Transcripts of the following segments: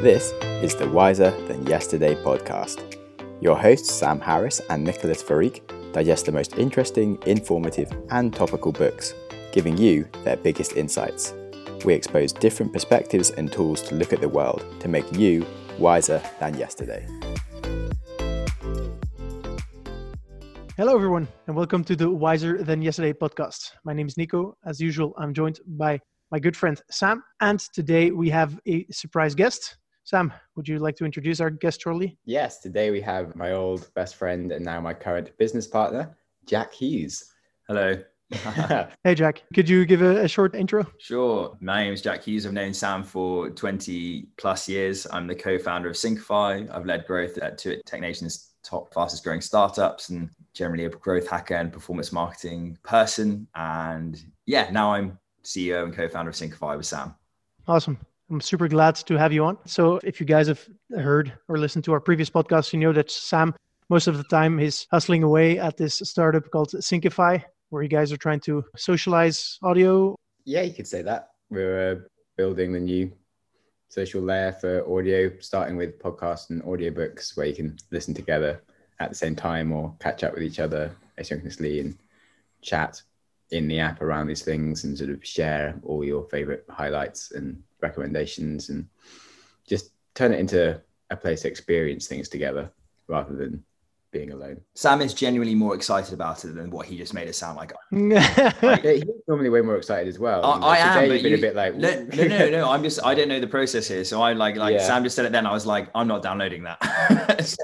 This is the Wiser Than Yesterday podcast. Your hosts Sam Harris and Nicholas Farik digest the most interesting, informative and topical books, giving you their biggest insights. We expose different perspectives and tools to look at the world to make you wiser than yesterday. Hello everyone and welcome to the Wiser Than Yesterday podcast. My name is Nico. As usual, I'm joined by my good friend Sam, and today we have a surprise guest. Sam, would you like to introduce our guest shortly? Yes, today we have my old best friend and now my current business partner, Jack Hughes. Hello. Hey Jack, could you give a short intro? Sure. My name is Jack Hughes. I've known Sam for 20 plus years. I'm the co-founder of Syncify. I've led growth at two of TechNation's top fastest growing startups and generally a growth hacker and performance marketing person. And yeah, now I'm CEO and co-founder of Syncify with Sam. Awesome. I'm super glad to have you on. So if you guys have heard or listened to our previous podcast, you know that Sam, most of the time, is hustling away at this startup called Syncify, where you guys are trying to socialize audio. Yeah, you could say that. We're building the new social layer for audio, starting with podcasts and audiobooks where you can listen together at the same time or catch up with each other asynchronously and chat in the app around these things and sort of share all your favorite highlights and recommendations and just turn it into a place to experience things together rather than being alone. Sam is genuinely more excited about it than what he just made it sound like. He's normally way more excited as well. I am, but been a bit like no. I don't know the process here, so I like yeah. Sam just said it. Then I was like, I'm not downloading that.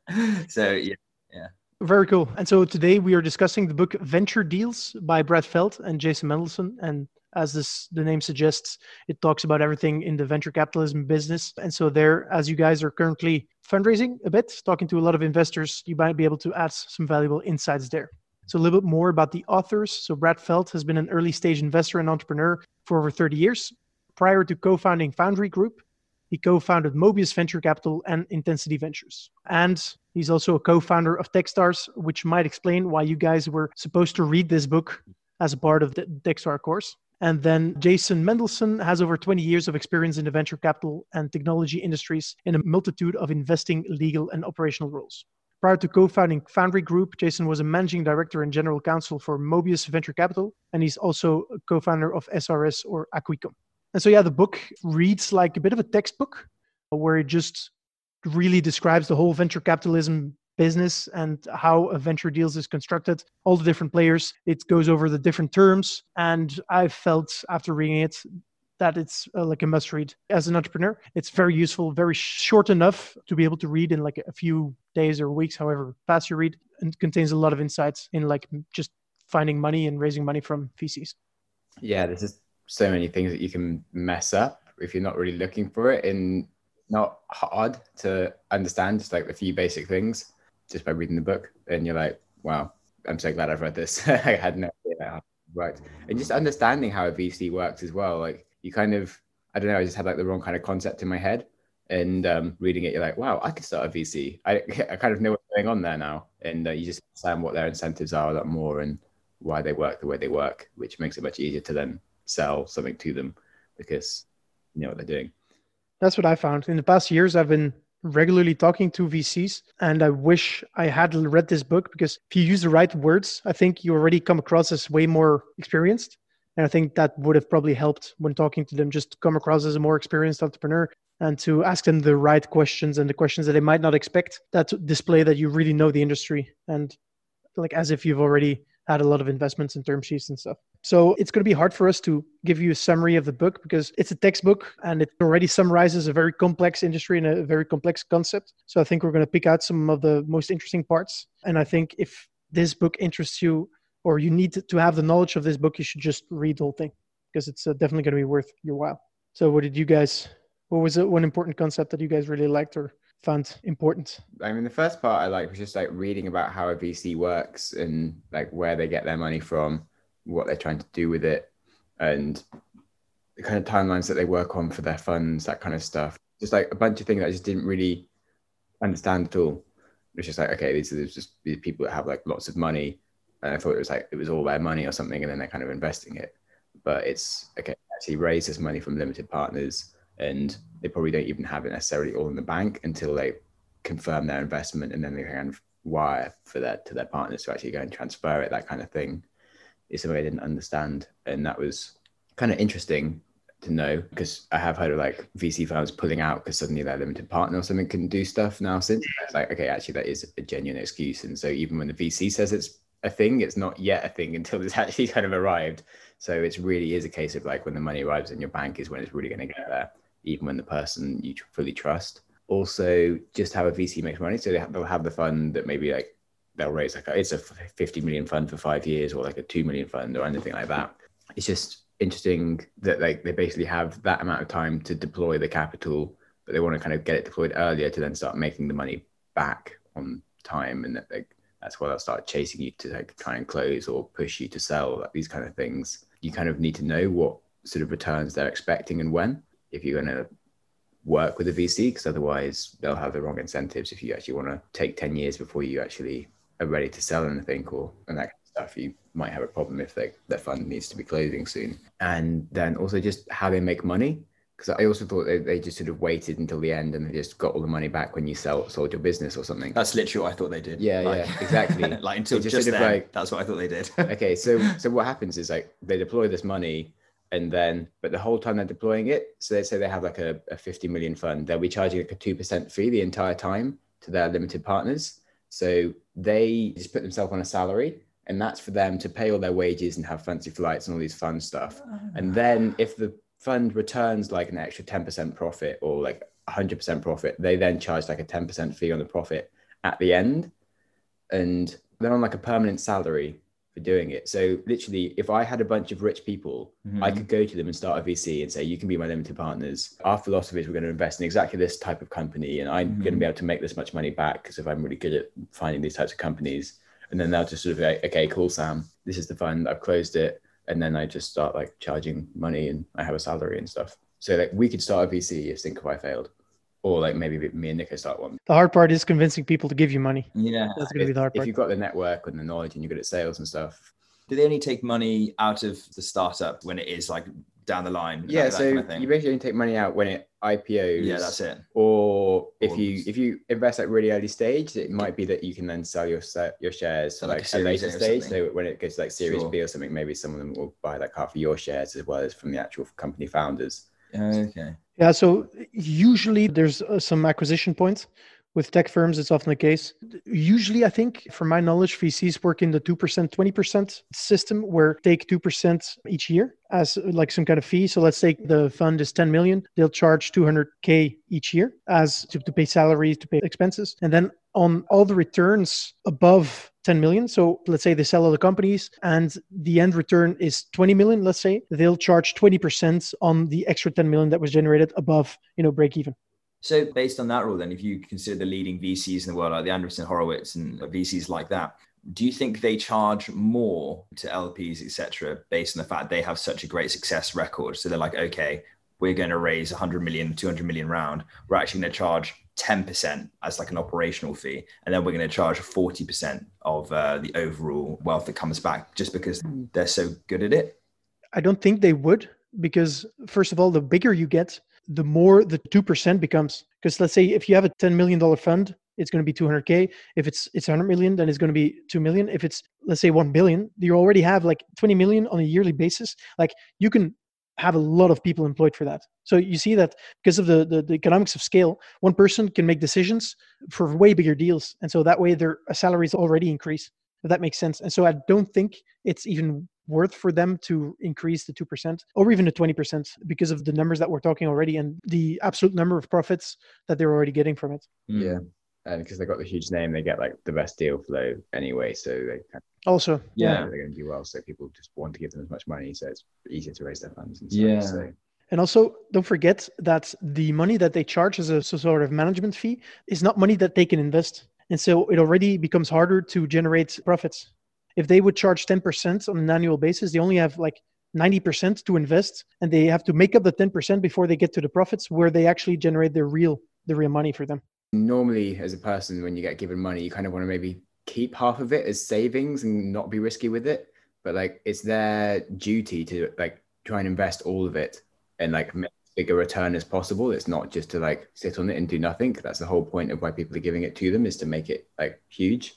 so yeah. Very cool. And so today we are discussing the book Venture Deals by Brad Feld and Jason Mendelsohn. And as the name suggests, it talks about everything in the venture capitalism business. And so there, as you guys are currently fundraising a bit, talking to a lot of investors, you might be able to add some valuable insights there. So a little bit more about the authors. So Brad Feld has been an early stage investor and entrepreneur for over 30 years. Prior to co-founding Foundry Group, he co-founded Mobius Venture Capital and Intensity Ventures. And he's also a co-founder of Techstars, which might explain why you guys were supposed to read this book as a part of the Techstar course. And then Jason Mendelsohn has over 20 years of experience in the venture capital and technology industries in a multitude of investing, legal, and operational roles. Prior to co-founding Foundry Group, Jason was a managing director and general counsel for Mobius Venture Capital, and he's also a co-founder of SRS or Aquico. And so, yeah, the book reads like a bit of a textbook where it just really describes the whole venture capitalism business and how a venture deals is constructed, all the different players. It goes over the different terms. And I felt after reading it that it's like a must read. As an entrepreneur, it's very useful, very short enough to be able to read in like a few days or weeks, however fast you read, and contains a lot of insights in like just finding money and raising money from VCs. Yeah, there's just so many things that you can mess up if you're not really looking for it, and not hard to understand, just like a few basic things just by reading the book. And you're like, wow, I'm so glad I've read this. I had no idea how it worked. And just understanding how a VC works as well. Like you kind of, I don't know, I just had like the wrong kind of concept in my head. And reading it, you're like, wow, I could start a VC. I kind of know what's going on there now. And you just understand what their incentives are a lot more and why they work the way they work, which makes it much easier to then sell something to them because you know what they're doing. That's what I found. In the past years, I've been regularly talking to VCs, and I wish I had read this book because if you use the right words, I think you already come across as way more experienced. And I think that would have probably helped when talking to them, just to come across as a more experienced entrepreneur and to ask them the right questions and the questions that they might not expect, that display that you really know the industry and like as if you've already had a lot of investments and term sheets and stuff. So it's going to be hard for us to give you a summary of the book because it's a textbook and it already summarizes a very complex industry and a very complex concept. So I think we're going to pick out some of the most interesting parts. And I think if this book interests you or you need to have the knowledge of this book, you should just read the whole thing because it's definitely going to be worth your while. So what was it one important concept that you guys really liked or found important? I mean, the first part I liked was just like reading about how a VC works and like where they get their money from, what they're trying to do with it, and the kind of timelines that they work on for their funds, that kind of stuff. Just like a bunch of things that I just didn't really understand at all. It was just like, okay, these are just these people that have like lots of money. And I thought it was all their money or something, and then they're kind of investing it. But it's okay, actually raise this money from limited partners and they probably don't even have it necessarily all in the bank until they confirm their investment, and then they kind of wire for that to their partners to actually go and transfer it. That kind of thing is something I didn't understand, and that was kind of interesting to know, because I have heard of like VC firms pulling out because suddenly their limited partner or something can do stuff now. Since it's like, okay, actually that is a genuine excuse, and so even when the VC says it's a thing, it's not yet a thing until it's actually kind of arrived. So it really is a case of like when the money arrives in your bank is when it's really going to get there, even when the person you fully trust. Also, just how a VC makes money. So they'll have the fund that maybe like they'll raise like it's a 50 million fund for 5 years, or like a 2 million fund or anything like that. It's just interesting that like they basically have that amount of time to deploy the capital, but they want to kind of get it deployed earlier to then start making the money back on time, and that like that's why they'll start chasing you to like try and close or push you to sell, like these kind of things. You kind of need to know what sort of returns they're expecting and when, if you're going to work with a VC, because otherwise they'll have the wrong incentives. If you actually want to take 10 years before you actually are ready to sell anything and that kind of stuff, you might have a problem if their fund needs to be closing soon. And then also just how they make money, because I also thought they just sort of waited until the end and they just got all the money back when you sold your business or something. That's literally what I thought they did. Yeah, exactly. Like until just sort of then, like, that's what I thought they did. Okay, so what happens is like they deploy this money, and then, but the whole time they're deploying it, so let's say they have like a 50 million fund, they'll be charging like a 2% fee the entire time to their limited partners. So they just put themselves on a salary, and that's for them to pay all their wages and have fancy flights and all these fun stuff. And then if the fund returns like an extra 10% profit or like 100% profit, they then charge like a 10% fee on the profit at the end. And they're on like a permanent salary for doing it. So literally, if I had a bunch of rich people, I could go to them and start a VC and say, you can be my limited partners. Our philosophy is we're going to invest in exactly this type of company, and I'm going to be able to make this much money back because if I'm really good at finding these types of companies. And then they'll just sort of be like, okay, cool, Sam, this is the fund, I've closed it. And then I just start like charging money and I have a salary and stuff. So like we could start a VC if Syncify failed. Or like maybe me and Nico start one. The hard part is convincing people to give you money. Yeah. That's going to be the hard part. If you've got the network and the knowledge and you're good at sales and stuff. Do they only take money out of the startup when it is like down the line? Yeah, that so kind of thing? you basically only take money out when it IPOs. Yeah, that's it. Or if you invest at really early stage, it might be that you can then sell your shares to like a later stage. So when it goes to like Series B or something, maybe some of them will buy like half of your shares as well as from the actual company founders. Okay. Yeah, so usually there's some acquisition points. With tech firms, it's often the case. Usually, I think, from my knowledge, VCs work in the 2%, 20% system where take 2% each year as like some kind of fee. So let's say the fund is 10 million, they'll charge 200K each year as to pay salaries, to pay expenses. And then on all the returns above 10 million. So let's say they sell all the companies and the end return is 20 million, let's say, they'll charge 20% on the extra 10 million that was generated above, break even. So based on that rule, then, if you consider the leading VCs in the world, like the Andreessen Horowitz and VCs like that, do you think they charge more to LPs, etc., based on the fact they have such a great success record? So they're like, okay, we're going to raise 100 million, 200 million round. We're actually going to charge 10% as like an operational fee. And then we're going to charge 40% of the overall wealth that comes back just because they're so good at it? I don't think they would, because first of all, the bigger you get, the more the 2% becomes. Because let's say if you have a $10 million fund, it's going to be 200K. If it's 100 million, then it's going to be 2 million. If it's, let's say, 1 billion, you already have like 20 million on a yearly basis. Like you can have a lot of people employed for that. So you see that because of the economics of scale, one person can make decisions for way bigger deals. And so that way their salaries already increase, if that makes sense. And so I don't think it's even worth for them to increase the 2% or even the 20% because of the numbers that we're talking already and the absolute number of profits that they're already getting from it. Yeah. And because they got the huge name, they get like the best deal flow anyway. So they also, they're going to do well. So people just want to give them as much money. So it's easier to raise their funds and stuff. So. And also, don't forget that the money that they charge as a sort of management fee is not money that they can invest. And so it already becomes harder to generate profits. If they would charge 10% on an annual basis, they only have like 90% to invest, and they have to make up the 10% before they get to the profits where they actually generate the real money for them. Normally, as a person, when you get given money, you kind of want to maybe keep half of it as savings and not be risky with it. But like, it's their duty to like try and invest all of it and like make big a return as possible. It's not just to like sit on it and do nothing. That's the whole point of why people are giving it to them, is to make it like huge.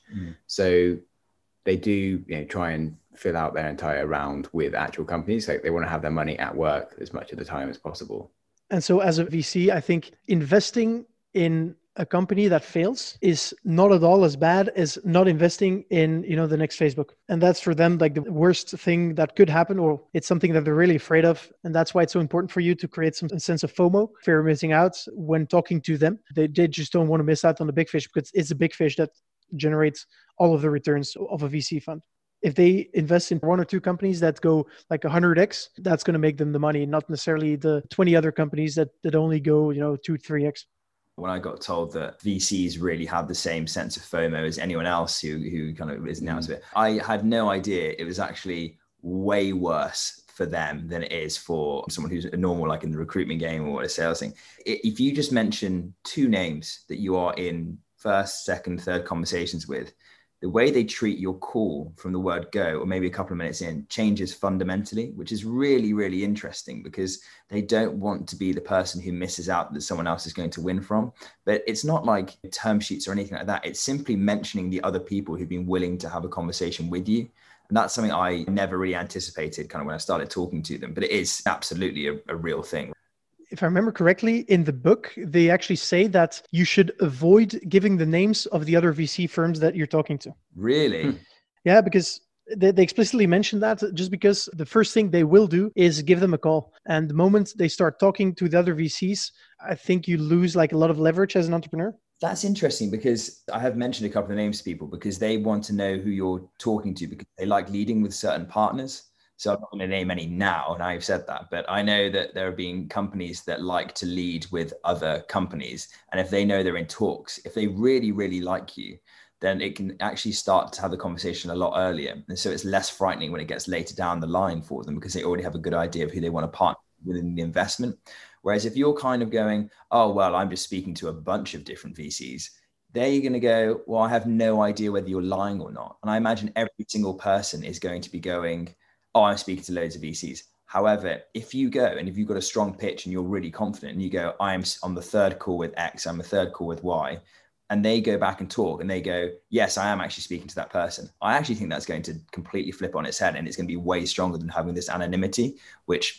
So they do, try and fill out their entire round with actual companies. Like they want to have their money at work as much of the time as possible. And so as a VC, I think investing in a company that fails is not at all as bad as not investing in, the next Facebook. And that's for them like the worst thing that could happen, or it's something that they're really afraid of. And that's why it's so important for you to create some sense of FOMO, fear of missing out, when talking to them. They just don't want to miss out on the big fish, because it's a big fish that generates all of the returns of a VC fund. If they invest in one or two companies that go like 100x, that's going to make them the money, not necessarily the 20 other companies that only go, 2, 3x. When I got told that VCs really have the same sense of FOMO as anyone else who kind of is announced it, I had no idea it was actually way worse for them than it is for someone who's normal, like in the recruitment game or a sales thing. If you just mention 2 names that you are in first, second, third conversations with, the way they treat your call from the word go, or maybe a couple of minutes in, changes fundamentally, which is really, really interesting, because they don't want to be the person who misses out that someone else is going to win from. But it's not like term sheets or anything like that. It's simply mentioning the other people who've been willing to have a conversation with you. And that's something I never really anticipated kind of when I started talking to them, but it is absolutely a real thing. If I remember correctly, in the book, they actually say that you should avoid giving the names of the other VC firms that you're talking to. Really? Yeah, because they explicitly mention that, just because the first thing they will do is give them a call. And the moment they start talking to the other VCs, I think you lose like a lot of leverage as an entrepreneur. That's interesting, because I have mentioned a couple of names to people because they want to know who you're talking to, because they like leading with certain partners. So I'm not going to name any now, and I've said that, but I know that there have been companies that like to lead with other companies. And if they know they're in talks, if they really, really like you, then it can actually start to have the conversation a lot earlier. And so it's less frightening when it gets later down the line for them, because they already have a good idea of who they want to partner within the investment. Whereas if you're kind of going, oh, well, I'm just speaking to a bunch of different VCs, there you're going to go, well, I have no idea whether you're lying or not. And I imagine every single person is going to be going, oh, I'm speaking to loads of VCs. However, if you go and if you've got a strong pitch and you're really confident and you go, I'm on the third call with X, I'm the third call with Y, and they go back and talk and they go, yes, I am actually speaking to that person, I actually think that's going to completely flip on its head, and it's going to be way stronger than having this anonymity, which,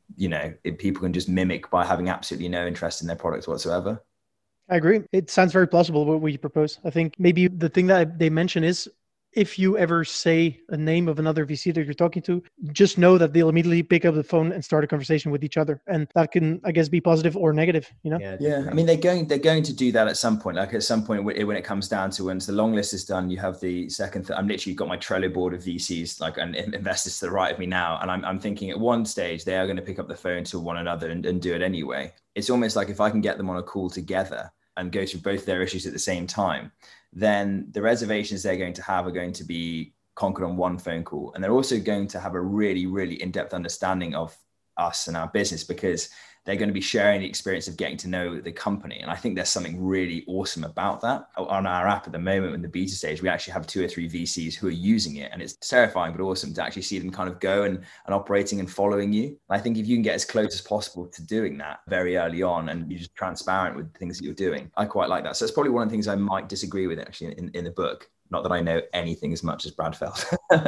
people can just mimic by having absolutely no interest in their products whatsoever. I agree. It sounds very plausible what we propose. I think maybe the thing that they mention is, if you ever say a name of another VC that you're talking to, just know that they'll immediately pick up the phone and start a conversation with each other. And that can, I guess, be positive or negative, Yeah. I mean, they're going to do that at some point. Like at some point when it comes down to, once the long list is done, you have the second, I'm literally got my Trello board of VCs, like, and investors to the right of me now. And I'm thinking at one stage, they are going to pick up the phone to one another and do it anyway. It's almost like if I can get them on a call together and go through both their issues at the same time, then the reservations they're going to have are going to be conquered on one phone call. And they're also going to have a really, really in-depth understanding of us and our business, because they're going to be sharing the experience of getting to know the company. And I think there's something really awesome about that. On our app at the moment, in the beta stage, we actually have 2 or 3 VCs who are using it. And it's terrifying, but awesome to actually see them kind of go and operating and following you. And I think if you can get as close as possible to doing that very early on, and you're just transparent with the things that you're doing, I quite like that. So it's probably one of the things I might disagree with actually in the book. Not that I know anything as much as Brad Feld.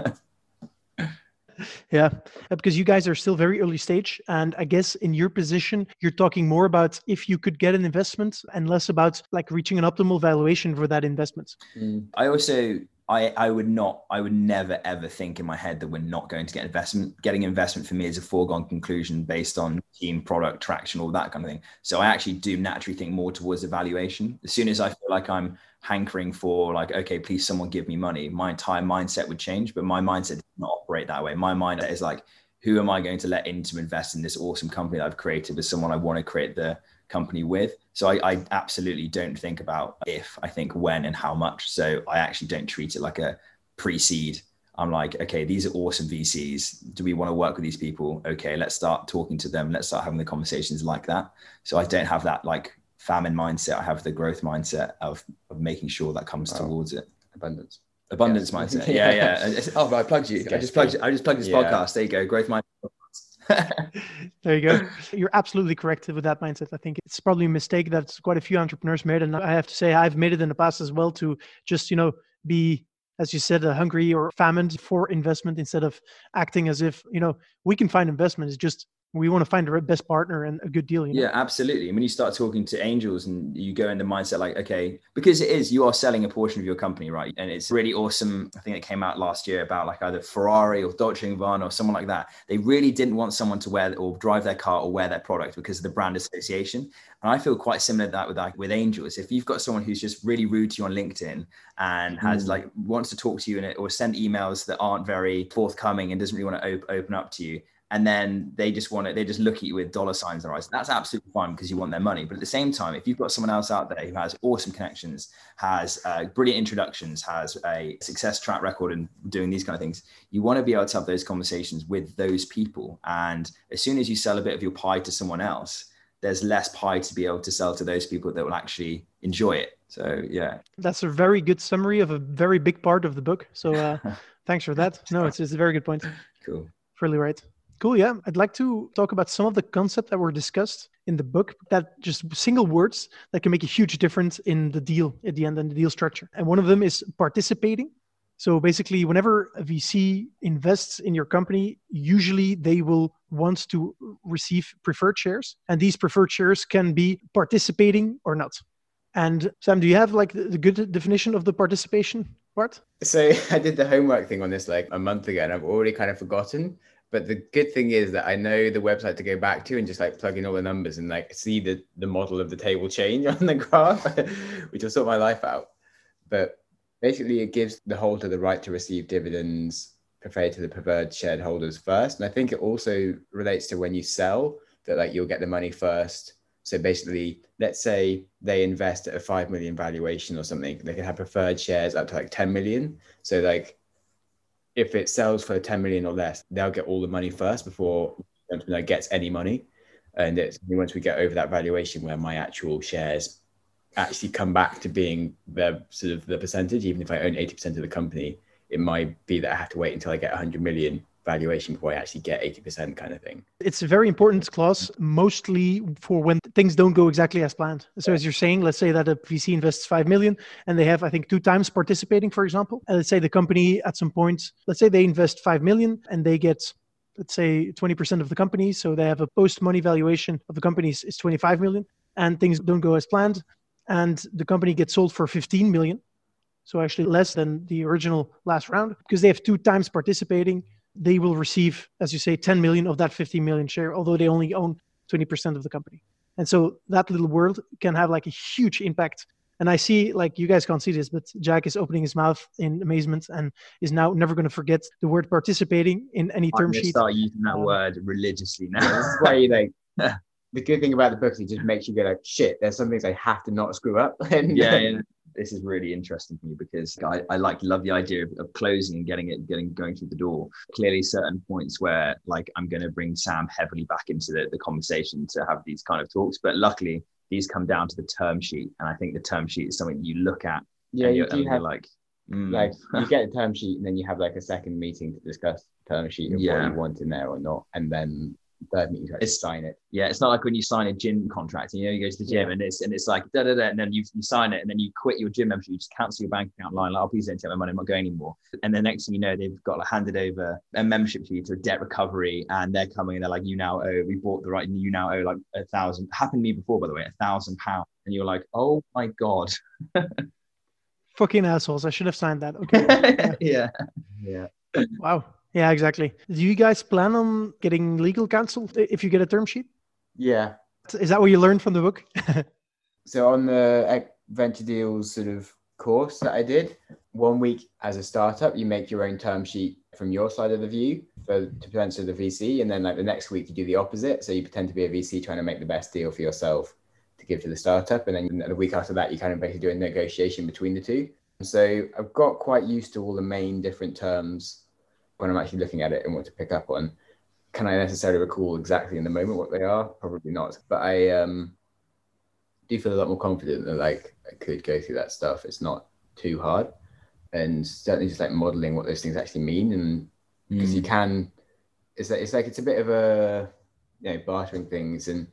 Yeah, because you guys are still very early stage. And I guess in your position, you're talking more about if you could get an investment and less about like reaching an optimal valuation for that investment. I also, I would never, ever think in my head that we're not going to get investment. Getting investment for me is a foregone conclusion based on team, product, traction, all that kind of thing. So I actually do naturally think more towards the valuation. As soon as I feel like I'm hankering for like, okay, please someone give me money, my entire mindset would change. But my mindset does not operate that way. My mindset is like, who am I going to let in to invest in this awesome company that I've created with someone I want to create the company with? So I absolutely don't think about if, I think when and how much. So I actually don't treat it like a pre-seed. I'm like, okay, these are awesome VCs. Do we want to work with these people? Okay, let's start talking to them. Let's start having the conversations like that. So I don't have that like famine mindset. I have the growth mindset of making sure that comes towards it. Abundance Mindset. Yeah. Oh, I plugged you. I just plugged this podcast. There you go. Growth mindset. There you go. You're absolutely correct with that mindset. I think it's probably a mistake that quite a few entrepreneurs made. And I have to say, I've made it in the past as well to just, be, as you said, hungry or famished for investment instead of acting as if, we can find investment. It's just, we want to find the best partner and a good deal. Yeah, absolutely. And when you start talking to angels and you go in the mindset like, okay, because you are selling a portion of your company, right? And it's really awesome. I think it came out last year about like either Ferrari or Dolce & Gabbana or someone like that. They really didn't want someone to wear or drive their car or wear their product because of the brand association. And I feel quite similar to that with angels. If you've got someone who's just really rude to you on LinkedIn and has wants to talk to you or send emails that aren't very forthcoming and doesn't really want to open up to you, and then they just look at you with dollar signs in their eyes. That's absolutely fine because you want their money. But at the same time, if you've got someone else out there who has awesome connections, has brilliant introductions, has a success track record in doing these kind of things, you want to be able to have those conversations with those people. And as soon as you sell a bit of your pie to someone else, there's less pie to be able to sell to those people that will actually enjoy it. So, yeah. That's a very good summary of a very big part of the book. So thanks for that. No, it's a very good point. Cool. Really right. Cool. Yeah. I'd like to talk about some of the concepts that were discussed in the book, that just single words that can make a huge difference in the deal at the end and the deal structure. And one of them is participating. So basically, whenever a VC invests in your company, usually they will want to receive preferred shares. And these preferred shares can be participating or not. And Sam, do you have like the good definition of the participation part? So I did the homework thing on this like a month ago and I've already kind of forgotten. But the good thing is that I know the website to go back to and just like plug in all the numbers and like see the model of the table change on the graph, which will sort my life out. But basically it gives the holder the right to receive dividends preferred to the preferred shareholders first. And I think it also relates to when you sell that like you'll get the money first. So basically, let's say they invest at a 5 million valuation or something, they can have preferred shares up to like 10 million. So like, if it sells for 10 million or less, they'll get all the money first before gets any money. And it's once we get over that valuation where my actual shares actually come back to being the sort of the percentage, even if I own 80% of the company, it might be that I have to wait until I get 100 million valuation before I actually get 80% kind of thing. It's a very important clause, mostly for when things don't go exactly as planned. So as you're saying, let's say that a VC invests 5 million and they have, I think, 2 times participating, for example. And let's say the company at some point, let's say they invest 5 million and they get, let's say 20% of the company. So they have a post-money valuation of the company is 25 million and things don't go as planned. And the company gets sold for 15 million. So actually less than the original last round because they have 2 times participating. They will receive, as you say, 10 million of that 15 million share, although they only own 20% of the company. And so that little word can have like a huge impact. And I see, like, you guys can't see this, but Jack is opening his mouth in amazement and is now never going to forget the word participating in any term sheet. Start using that word religiously now. That's why you like, the good thing about the book is it just makes you go like, shit, there's some things I have to not screw up. And yeah. This is really interesting for me because I love the idea of closing and going through the door. Clearly certain points where like I'm going to bring Sam heavily back into the conversation to have these kind of talks, but luckily these come down to the term sheet. And I think the term sheet is something you look at. Yeah, you get the term sheet and then you have like a second meeting to discuss term sheet of what you want in there or not. And then third meeting to sign it. Yeah, it's not like when you sign a gym contract and you go to the gym and it's like da da da, and then you sign it and then you quit your gym membership, you just cancel your bank account line, like, oh, please don't take my money, I'm not going anymore. And the next thing you know, they've got like handed over a membership fee to a debt recovery and they're coming and they're like, you now owe, we bought the right, and you now owe like 1,000, happened to me before by the way, £1,000, and you're like, oh my god. Fucking assholes, I should have signed that. Okay. yeah Wow. Yeah, exactly. Do you guys plan on getting legal counsel if you get a term sheet? Yeah. Is that what you learned from the book? So on the venture deals sort of course that I did, 1 week as a startup, you make your own term sheet from your side of the view to present to the VC. And then like the next week you do the opposite. So you pretend to be a VC trying to make the best deal for yourself to give to the startup. And then the week after that, you kind of basically do a negotiation between the two. So I've got quite used to all the main different terms when I'm actually looking at it and what to pick up on. Can I necessarily recall exactly in the moment what they are? Probably not. But I do feel a lot more confident that like I could go through that stuff. It's not too hard. And certainly just like modeling what those things actually mean. And because you can it's a bit of a bartering things, and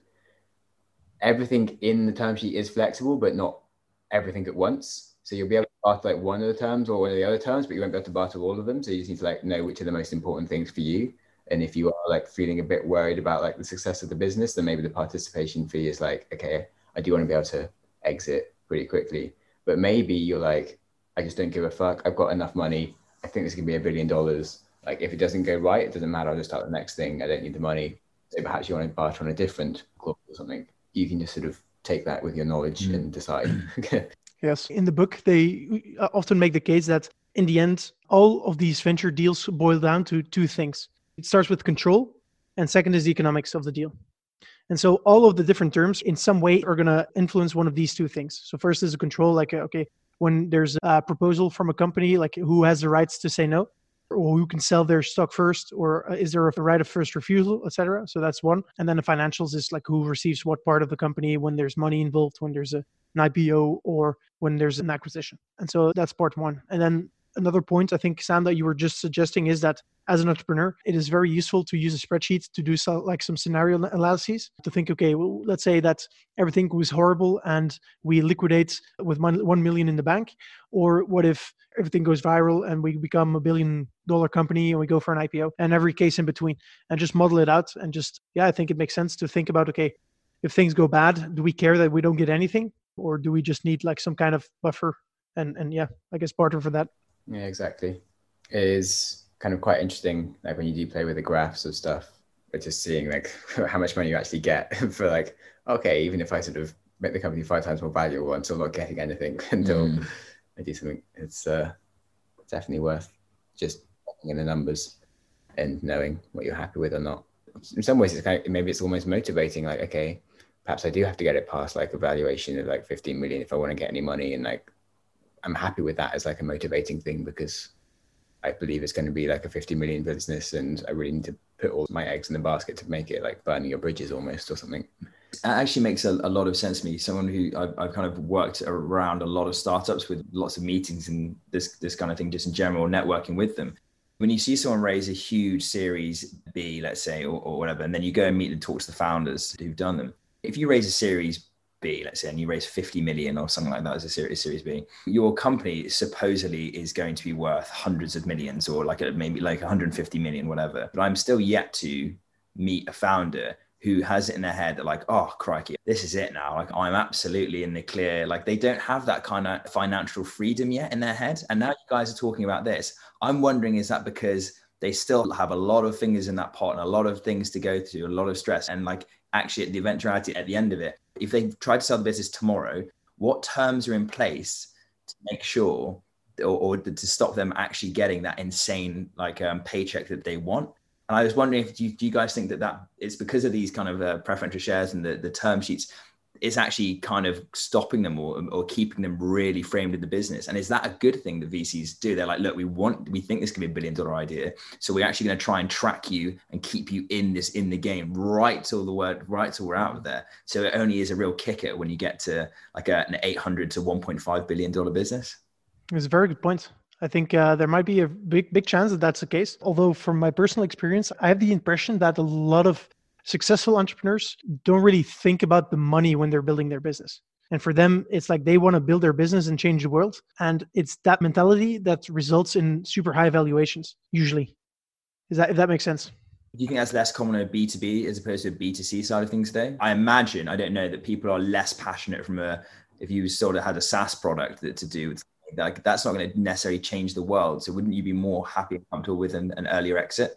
everything in the term sheet is flexible, but not everything at once. So you'll be able to barter like one of the terms or one of the other terms, but you won't be able to barter all of them. So you just need to like know which are the most important things for you. And if you are like feeling a bit worried about like the success of the business, then maybe the participation fee is like, okay, I do want to be able to exit pretty quickly. But maybe you're like, I just don't give a fuck. I've got enough money. I think this can be $1 billion. Like if it doesn't go right, it doesn't matter. I'll just start the next thing. I don't need the money. So perhaps you want to barter on a different clause or something. You can just sort of take that with your knowledge and decide. Yes. In the book, they often make the case that in the end, all of these venture deals boil down to two things. It starts with control, and second is the economics of the deal. And so all of the different terms in some way are going to influence one of these two things. So first is the control, like, okay, when there's a proposal from a company, like who has the rights to say no, or who can sell their stock first, or is there a right of first refusal, etc. So that's one. And then the financials is like who receives what part of the company when there's money involved, when there's an IPO, or when there's an acquisition. And so that's part one. And then another point, I think, Sam, that you were just suggesting is that as an entrepreneur, it is very useful to use a spreadsheet to do some scenario analyses to think, okay, well, let's say that everything was horrible and we liquidate with 1 million in the bank. Or what if everything goes viral and we become $1 billion company and we go for an IPO, and every case in between, and just model it out. And just, I think it makes sense to think about, okay, if things go bad, do we care that we don't get anything? Or do we just need like some kind of buffer? And I guess barter for that. Yeah, exactly. It is kind of quite interesting, like when you do play with the graphs of stuff, but just seeing like how much money you actually get for like, okay, even if I sort of make the company 5 times more valuable, I'm still not getting anything until I do something. It's definitely worth just looking in the numbers and knowing what you're happy with or not. In some ways, it's kind of, maybe it's almost motivating, like, okay, perhaps I do have to get it past like a valuation of like 15 million if I want to get any money, and like I'm happy with that as like a motivating thing because I believe it's going to be like a 50 million business, and I really need to put all my eggs in the basket to make it like burning your bridges almost or something. That actually makes a lot of sense to me. Someone who I've kind of worked around a lot of startups with lots of meetings and this kind of thing, just in general, networking with them. When you see someone raise a huge series B, let's say, or whatever, and then you go and meet and talk to the founders who've done them. If you raise a series B, let's say, and you raise 50 million or something like that as a series B, your company supposedly is going to be worth hundreds of millions, or like maybe like 150 million, whatever. But I'm still yet to meet a founder who has it in their head that like, oh, crikey, this is it now. Like I'm absolutely in the clear. Like they don't have that kind of financial freedom yet in their head. And now you guys are talking about this. I'm wondering, is that because they still have a lot of fingers in that pot and a lot of things to go through, a lot of stress, and like actually the eventuality at the end of it, if they try to sell the business tomorrow, what terms are in place to make sure or to stop them actually getting that insane like paycheck that they want? And I was wondering, if do you guys think that it's because of these kind of preferential shares and the term sheets is actually kind of stopping them or keeping them really framed in the business? And is that a good thing that VCs do? They're like, look, we think this can be $1 billion idea. So we're actually going to try and track you and keep you in the game right till we're out of there. So it only is a real kicker when you get to like an $800 to $1.5 billion business. It's a very good point. I think there might be a big chance that that's the case. Although from my personal experience, I have the impression that a lot of successful entrepreneurs don't really think about the money when they're building their business. And for them, it's like they want to build their business and change the world. And it's that mentality that results in super high valuations, usually. If that makes sense? Do you think that's less common on a B2B as opposed to a B2C side of things today? I imagine, I don't know, that people are less passionate if you sort of had a SaaS product to do with, like, that's not going to necessarily change the world. So wouldn't you be more happy and comfortable with an earlier exit?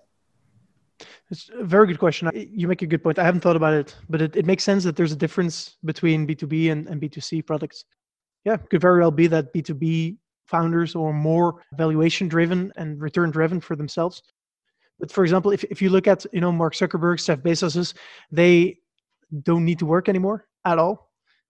It's a very good question. You make a good point. I haven't thought about it, but it makes sense that there's a difference between B2B and B2C products. Yeah, could very well be that B2B founders are more valuation driven and return driven for themselves. But for example, if you look at, Mark Zuckerberg, Jeff Bezos, they don't need to work anymore at all.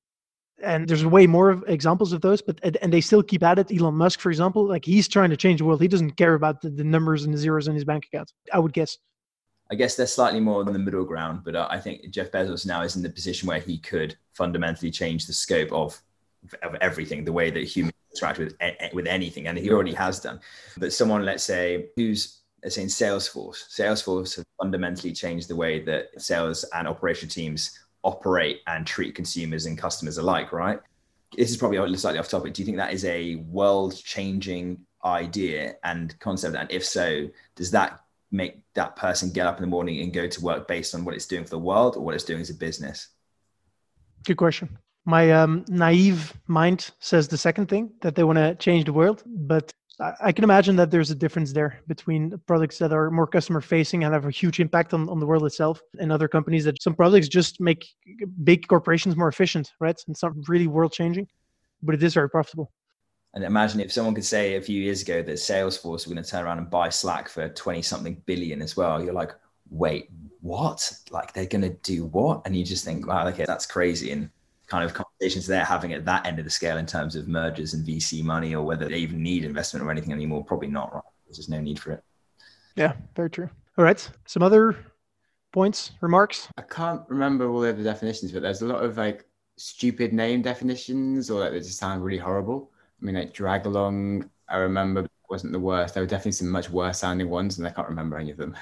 And there's way more examples of those, and they still keep at it. Elon Musk, for example, like he's trying to change the world. He doesn't care about the numbers and the zeros in his bank account, I would guess. I guess they're slightly more than the middle ground, but I think Jeff Bezos now is in the position where he could fundamentally change the scope of everything, the way that humans interact with anything, and he already has done. But someone, let's say, who's saying Salesforce have fundamentally changed the way that sales and operation teams operate and treat consumers and customers alike, right? This is probably slightly off topic. Do you think that is a world-changing idea and concept? And if so, does that make that person get up in the morning and go to work based on what it's doing for the world or what it's doing as a business? Good question. My naive mind says the second thing, that they want to change the world. But I can imagine that there's a difference there between products that are more customer facing and have a huge impact on the world itself, and other companies that some products just make big corporations more efficient, right? It's not really world changing, but it is very profitable. And imagine if someone could say a few years ago that Salesforce were going to turn around and buy Slack for 20 something billion as well. You're like, wait, what? Like they're going to do what? And you just think, wow, okay, that's crazy. And kind of conversations they're having at that end of the scale in terms of mergers and VC money, or whether they even need investment or anything anymore, probably not, right? There's just no need for it. Yeah, very true. All right. Some other points, remarks? I can't remember all of the definitions, but there's a lot of like stupid name definitions, or like they just sound really horrible. I mean, like drag along, I remember wasn't the worst. There were definitely some much worse sounding ones, and I can't remember any of them.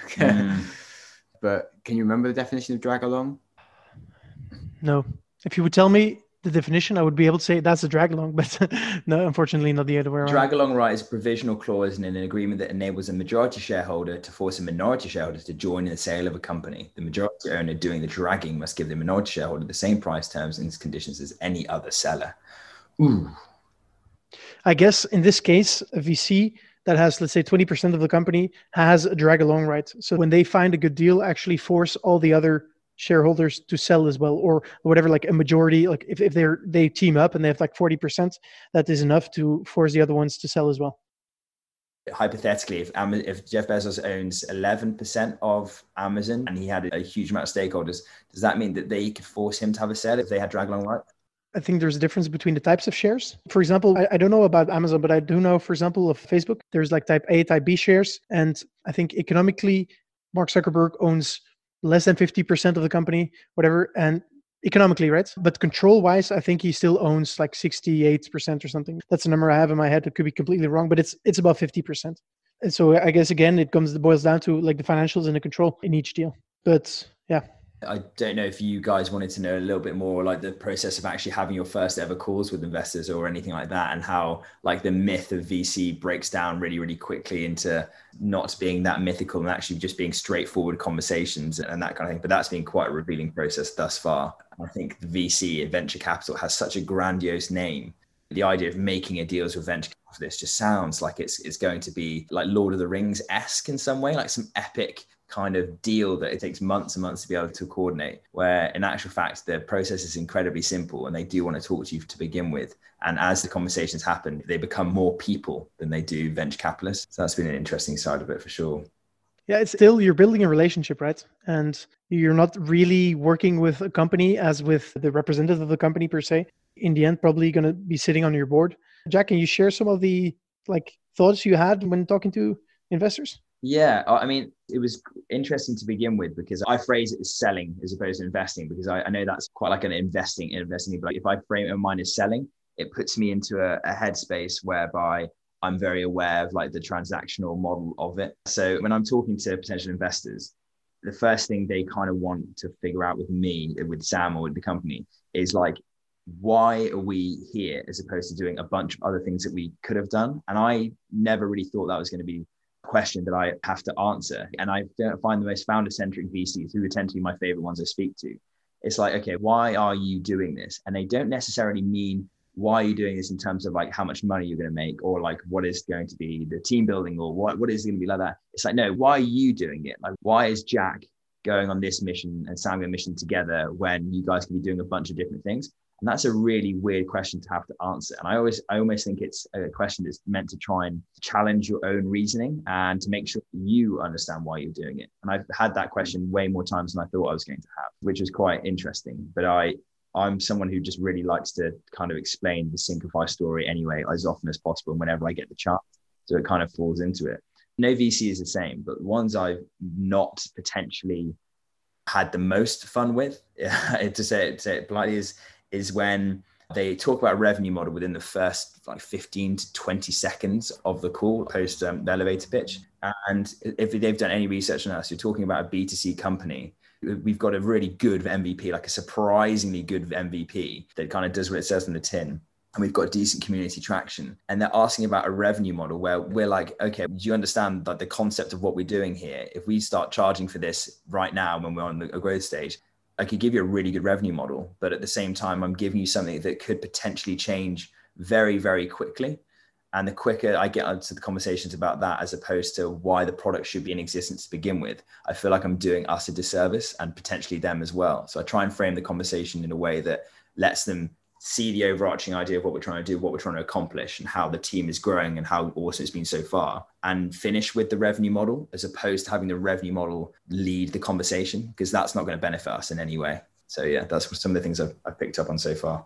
But can you remember the definition of drag along? No. If you would tell me the definition, I would be able to say that's a drag along, but no, unfortunately not the other way around. Drag along right is a provisional clause in an agreement that enables a majority shareholder to force a minority shareholder to join in the sale of a company. The majority owner doing the dragging must give the minority shareholder the same price, terms, and conditions as any other seller. Ooh. I guess in this case, a VC that has, let's say, 20% of the company has a drag along right. So when they find a good deal, actually force all the other shareholders to sell as well, or whatever, like a majority, like if they team up and they have like 40%, that is enough to force the other ones to sell as well. Hypothetically, if Jeff Bezos owns 11% of Amazon and he had a huge amount of stakeholders, does that mean that they could force him to have a sale if they had drag along right? I think there's a difference between the types of shares. For example, I don't know about Amazon, but I do know, for example, of Facebook, there's like type A, type B shares. And I think economically, Mark Zuckerberg owns less than 50% of the company, whatever. And economically, right? But control-wise, I think he still owns like 68% or something. That's the number I have in my head. It could be completely wrong, but it's about 50%. And so I guess, again, it boils down to like the financials and the control in each deal. But yeah. I don't know if you guys wanted to know a little bit more like the process of actually having your first ever calls with investors or anything like that, and how like the myth of VC breaks down really, really quickly into not being that mythical and actually just being straightforward conversations and that kind of thing. But that's been quite a revealing process thus far. I think the VC and venture capital has such a grandiose name. The idea of making a deals with venture capitalists just sounds like it's going to be like Lord of the Rings-esque in some way, like some epic kind of deal that it takes months and months to be able to coordinate, where in actual fact, the process is incredibly simple and they do want to talk to you to begin with. And as the conversations happen, they become more people than they do venture capitalists. So that's been an interesting side of it for sure. Yeah, it's still, you're building a relationship, right? And you're not really working with a company as with the representative of the company per se. In the end, probably going to be sitting on your board. Jack, can you share some of the like thoughts you had when talking to investors? Yeah, I mean, it was interesting to begin with because I phrase it as selling as opposed to investing, because I know that's quite like an investing. But if I frame it in mind as selling, it puts me into a headspace whereby I'm very aware of like the transactional model of it. So when I'm talking to potential investors, the first thing they kind of want to figure out with me, with Sam or with the company is like, why are we here as opposed to doing a bunch of other things that we could have done? And I never really thought that was going to be question that I have to answer. And I don't find the most founder-centric VCs, who tend to be my favorite ones I speak to. It's like, okay, why are you doing this? And they don't necessarily mean why are you doing this in terms of like how much money you're going to make, or like what is going to be the team building, or what is going to be like that. It's like, no, why are you doing it? Like, why is Jack going on this mission and Sam on a mission together when you guys can be doing a bunch of different things? And that's a really weird question to have to answer. And I almost think it's a question that's meant to try and challenge your own reasoning and to make sure you understand why you're doing it. And I've had that question way more times than I thought I was going to have, which was quite interesting. But I'm someone who just really likes to kind of explain the Syncify story anyway, as often as possible, and whenever I get the chance. So it kind of falls into it. No VC is the same, but ones I've not potentially had the most fun with, to say it politely, is when They talk about a revenue model within the first like 15 to 20 seconds of the call post the elevator pitch. And if they've done any research on us, you're talking about a B2C company. We've got a really good MVP, like a surprisingly good MVP that kind of does what it says in the tin. And we've got decent community traction. And they're asking about a revenue model where we're like, okay, do you understand that the concept of what we're doing here? If we start charging for this right now when we're on a growth stage, I could give you a really good revenue model, but at the same time, I'm giving you something that could potentially change very, very quickly. And the quicker I get into the conversations about that, as opposed to why the product should be in existence to begin with, I feel like I'm doing us a disservice and potentially them as well. So I try and frame the conversation in a way that lets them see the overarching idea of what we're trying to do, what we're trying to accomplish, and how the team is growing and how awesome it's been so far, and finish with the revenue model, as opposed to having the revenue model lead the conversation, because that's not going to benefit us in any way. So yeah, that's some of the things I've picked up on so far.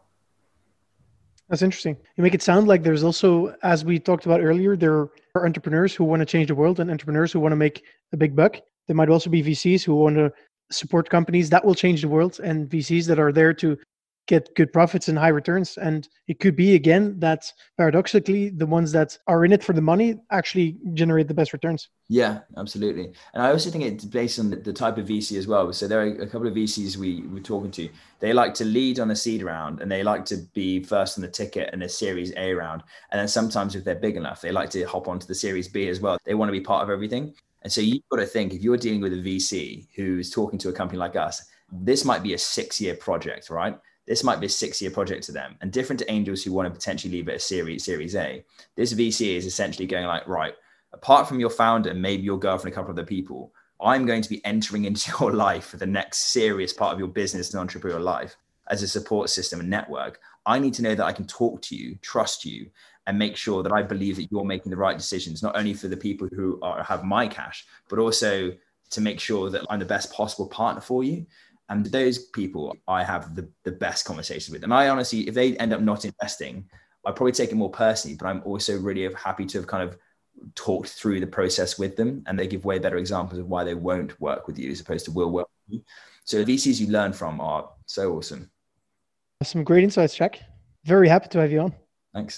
That's interesting. You make it sound like there's also, as we talked about earlier, there are entrepreneurs who want to change the world and entrepreneurs who want to make a big buck. There might also be VCs who want to support companies that will change the world, and VCs that are there to get good profits and high returns. And it could be, again, that paradoxically, the ones that are in it for the money actually generate the best returns. Yeah, absolutely. And I also think it's based on the type of VC as well. So there are a couple of VCs we were talking to. They like to lead on a seed round, and they like to be first on the ticket in a Series A round. And then sometimes if they're big enough, they like to hop onto the Series B as well. They want to be part of everything. And so you've got to think, if you're dealing with a VC who's talking to a company like us, this might be a 6-year project, right? This might be a 6-year project to them. And different to angels who want to potentially leave it a Series A, this VC is essentially going like, right, apart from your founder, maybe your girlfriend, a couple of other people, I'm going to be entering into your life for the next serious part of your business and entrepreneurial life as a support system and network. I need to know that I can talk to you, trust you, and make sure that I believe that you're making the right decisions, not only for the people who have my cash, but also to make sure that I'm the best possible partner for you. And those people, I have the best conversations with. And I honestly, if they end up not investing, I probably take it more personally, but I'm also really happy to have kind of talked through the process with them, and they give way better examples of why they won't work with you as opposed to will work with you. So the VCs you learn from are so awesome. Some great insights, Jack. Very happy to have you on. Thanks.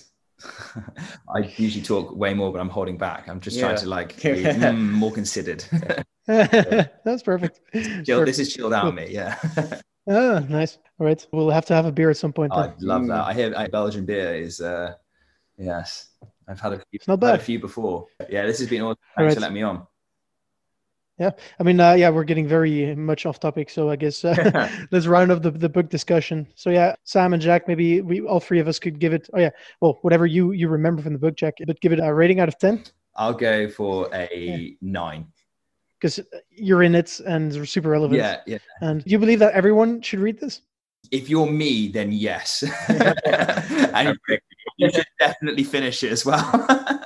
I usually talk way more, but I'm holding back. I'm just trying to be more considered. That's perfect. This is chilled out, mate. Yeah. Oh, nice. All right. We'll have to have a beer at some point. I'd love that. I hear Belgian beer is, yes. I've had a few before. Yeah, this has been awesome. Thanks for letting me on. Yeah. I mean, we're getting very much off topic. So I guess let's round up the book discussion. So yeah, Sam and Jack, maybe all three of us could give it, whatever you remember from the book, Jack, but give it a rating out of 10. I'll go for a 9. Because you're in it and it's super relevant. Yeah. And do you believe that everyone should read this? If you're me, then yes. And you should definitely finish it as well.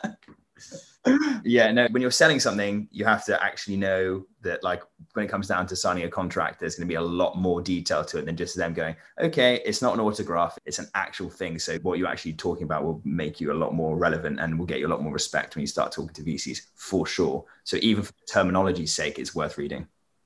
Yeah, no, when you're selling something, you have to actually know that, like, when it comes down to signing a contract, there's going to be a lot more detail to it than just them going, okay, it's not an autograph, it's an actual thing. So what you're actually talking about will make you a lot more relevant and will get you a lot more respect when you start talking to VCs, for sure. So even for terminology's sake, it's worth reading.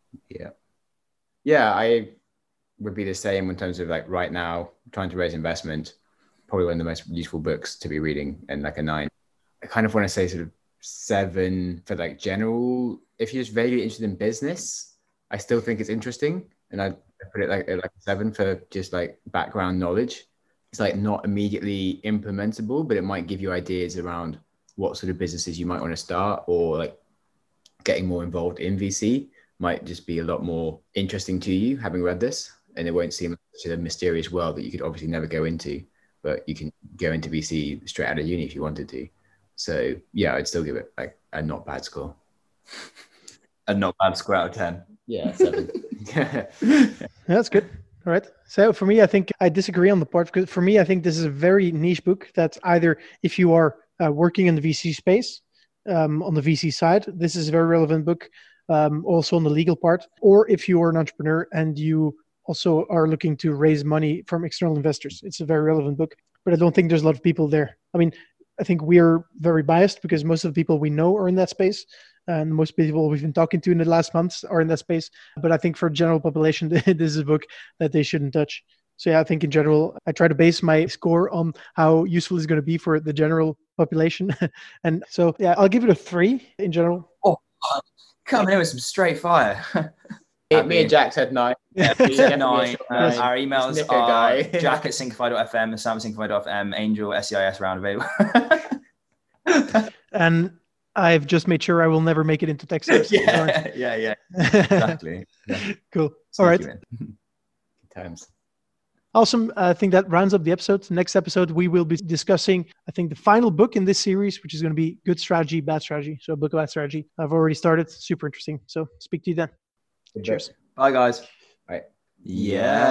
Yeah, I would be the same in terms of, like, right now, trying to raise investment, probably one of the most useful books to be reading, and like a 9. I kind of want to say sort of 7 for like general. If you're just vaguely interested in business, I still think it's interesting, and I put it like a 7 for just like background knowledge. It's like not immediately implementable, but it might give you ideas around what sort of businesses you might want to start, or like getting more involved in VC might just be a lot more interesting to you having read this, and it won't seem like such a mysterious world that you could obviously never go into, but you can go into VC straight out of uni if you wanted to. So yeah, I'd still give it like a not bad score. A not bad score out of 10. Yeah, 7. That's good. All right. So for me, I think I disagree on the part, because for me, I think this is a very niche book that either if you are working in the VC space, on the VC side, this is a very relevant book, also on the legal part, or if you are an entrepreneur and you also are looking to raise money from external investors, it's a very relevant book. But I don't think there's a lot of people there. I mean, I think we're very biased because most of the people we know are in that space, and most people we've been talking to in the last months are in that space. But I think for general population, this is a book that they shouldn't touch. So yeah, I think in general, I try to base my score on how useful it's going to be for the general population. And so yeah, I'll give it a 3 in general. Oh, coming in with some straight fire. Me and Jack said 9. Yeah, we said 9. Yes. Our emails Nico are guy. jack@syncify.fm, sam@syncify.fm, Angel, SCIS round available. And I've just made sure I will never make it into Texas. yeah. Exactly. Yeah. Cool. All right. Times. Awesome. I think that rounds up the episode. Next episode, we will be discussing, I think, the final book in this series, which is going to be Good Strategy, Bad Strategy. So a book about strategy. I've already started. Super interesting. So speak to you then. Cheers. Bye, guys. Bye. Yeah.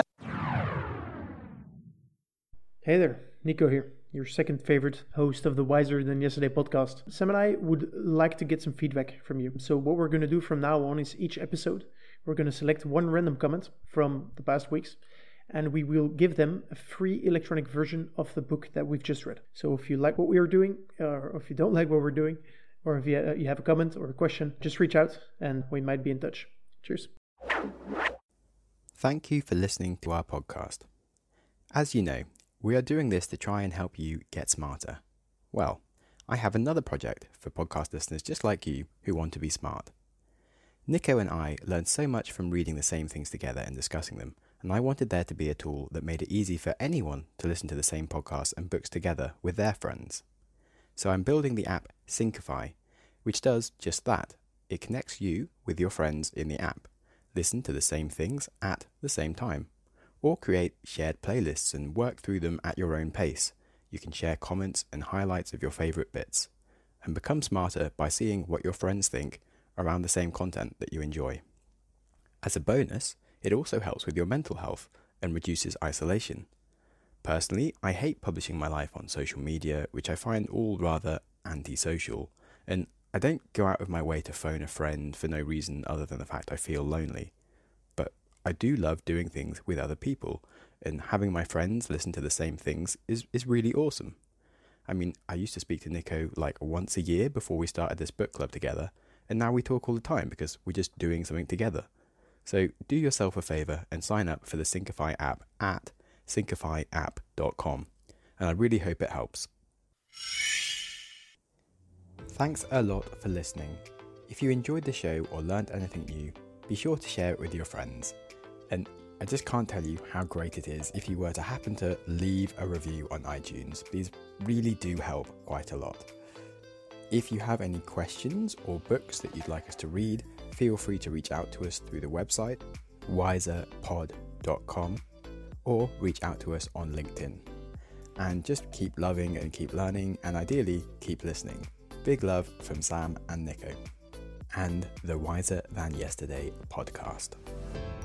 Hey there. Nico here, your second favorite host of the Wiser Than Yesterday podcast. Sam and I would like to get some feedback from you. So what we're going to do from now on is each episode, we're going to select one random comment from the past weeks, and we will give them a free electronic version of the book that we've just read. So if you like what we are doing, or if you don't like what we're doing, or if you have a comment or a question, just reach out and we might be in touch. Cheers. Thank you for listening to our podcast. As you know, we are doing this to try and help you get smarter. Well, I have another project for podcast listeners just like you who want to be smart. Nico and I learned so much from reading the same things together and discussing them, and I wanted there to be a tool that made it easy for anyone to listen to the same podcasts and books together with their friends. So I'm building the app Syncify, which does just that. It connects you with your friends in the app, listen to the same things at the same time, or create shared playlists and work through them at your own pace. You can share comments and highlights of your favourite bits, and become smarter by seeing what your friends think around the same content that you enjoy. As a bonus, it also helps with your mental health and reduces isolation. Personally, I hate publishing my life on social media, which I find all rather antisocial, and I don't go out of my way to phone a friend for no reason other than the fact I feel lonely. But I do love doing things with other people, and having my friends listen to the same things is really awesome. I mean, I used to speak to Nico like once a year before we started this book club together, and now we talk all the time because we're just doing something together. So do yourself a favour and sign up for the Syncify app at syncifyapp.com, and I really hope it helps. Thanks a lot for listening. If you enjoyed the show or learned anything new, be sure to share it with your friends. And I just can't tell you how great it is if you were to happen to leave a review on iTunes. These really do help quite a lot. If you have any questions or books that you'd like us to read, feel free to reach out to us through the website wiserpod.com or reach out to us on LinkedIn. And just keep loving and keep learning, and ideally keep listening. Big love from Sam and Nico and the Wiser Than Yesterday podcast.